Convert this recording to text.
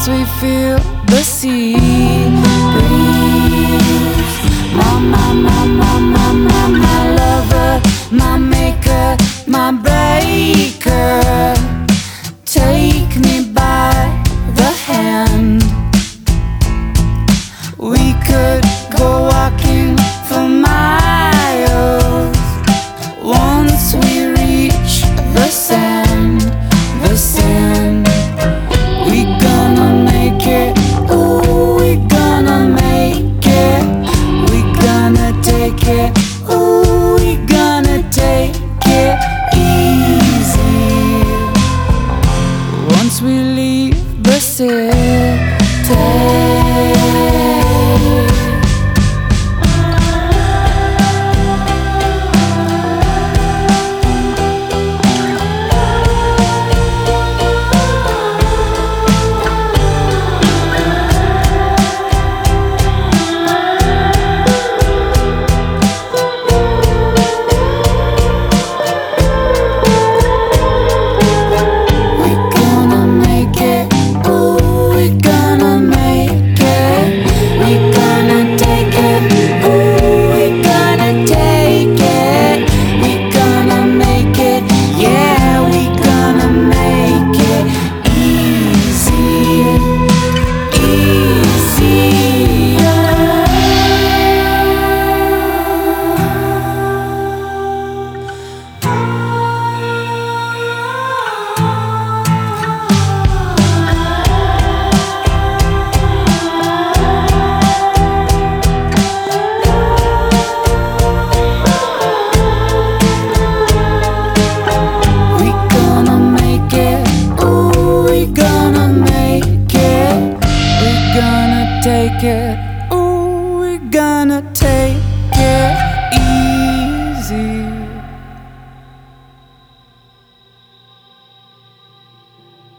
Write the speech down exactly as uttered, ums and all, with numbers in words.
once we feel the sea breeze. My, my, my, my, my, my, my lover, my maker, my breaker. Take me by the hand. We could go walking for miles once we reach the sand, the sand. We gonna make it, ooh, we gonna make it. We gonna take it, ooh, we gonna take it easy once we leave the city.